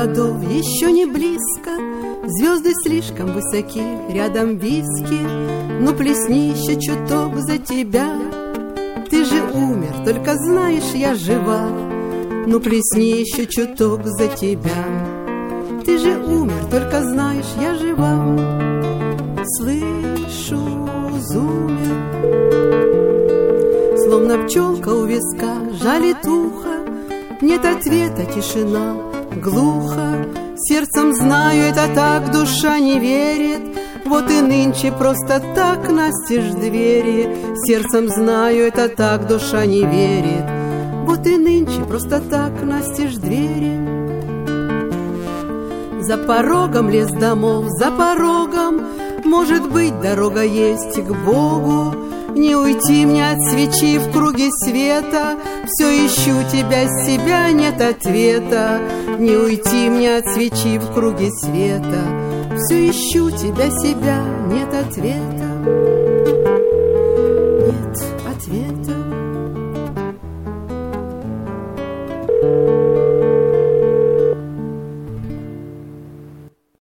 городов еще не близко, звезды слишком высоки, рядом виски. Ну плесни еще чуток за тебя. Ты же умер, только знаешь, я жива. Ну плесни еще чуток за тебя. Ты же умер, только знаешь, я жива. Слышу зумер, словно пчелка у виска жалит ухо. Нет ответа, тишина, глухо. Сердцем знаю, это так, душа не верит. Вот и нынче просто так настежь двери. Сердцем знаю, это так, душа не верит. Вот и нынче просто так настежь двери. За порогом лес домов, за порогом, может быть, дорога есть к Богу. Не уйти мне от свечи в круге света. Все ищу тебя, с себя нет ответа. Не уйти мне от свечи в круге света. Все ищу тебя, себя нет ответа.